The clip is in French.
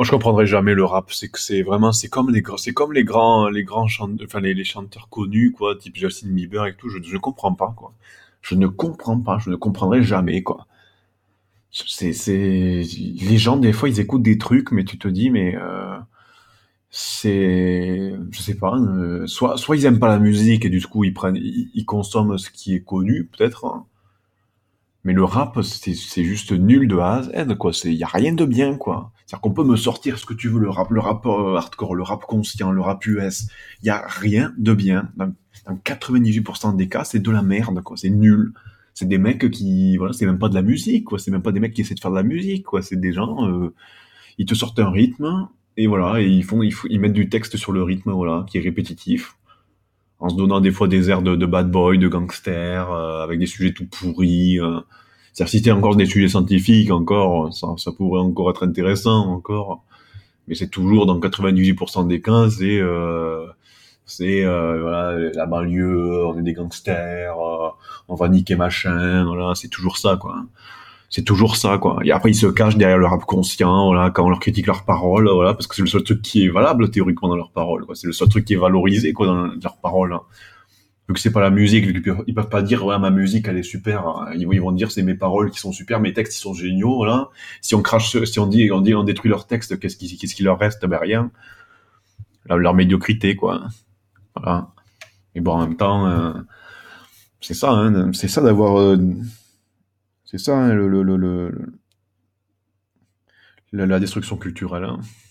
Moi, je comprendrai jamais le rap. C'est que c'est vraiment, c'est comme les grands chanteurs, enfin les chanteurs connus, quoi, type Justin Bieber et tout. Je ne comprends pas, quoi. Je ne comprends pas. Je ne comprendrai jamais, quoi. Les gens des fois ils écoutent des trucs, mais tu te dis, mais je sais pas, soit ils aiment pas la musique et du coup ils consomment ce qui est connu, peut-être, hein. Mais le rap, c'est juste nul de A à Z, quoi. Y a rien de bien, quoi. C'est-à-dire qu'on peut me sortir ce que tu veux, le rap hardcore, le rap conscient, le rap US. Y a rien de bien. Dans 98% des cas, c'est de la merde, quoi. C'est nul. C'est des mecs qui, voilà, c'est même pas de la musique, quoi. C'est même pas des mecs qui essaient de faire de la musique, quoi. C'est des gens, ils te sortent un rythme, et voilà, et ils mettent du texte sur le rythme, voilà, qui est répétitif, en se donnant des fois des airs de bad boy, de gangster, avec des sujets tout pourris. C'est-à-dire, si c'était encore des sujets scientifiques, encore, ça pourrait encore être intéressant, encore. Mais c'est toujours, dans 98% des cas, voilà, la banlieue, on est des gangsters, on va niquer machin, voilà, c'est toujours ça, quoi. C'est toujours ça, quoi. Et après, ils se cachent derrière le rap conscient, voilà, quand on leur critique leurs paroles, voilà, parce que c'est le seul truc qui est valable, théoriquement, dans leurs paroles, quoi. C'est le seul truc qui est valorisé, quoi, dans leurs paroles, hein. Vu que c'est pas la musique, vu qu'ils peuvent pas dire, ouais, ma musique, elle est super, hein. Ils vont dire, c'est mes paroles qui sont super, mes textes, ils sont géniaux, voilà. Si on crache, si on détruit leurs textes, qu'est-ce qui leur reste? Ben, rien. Leur médiocrité, quoi. Voilà. Et bon, en même temps, c'est ça, hein, c'est ça d'avoir, c'est ça, hein, la destruction culturelle, hein.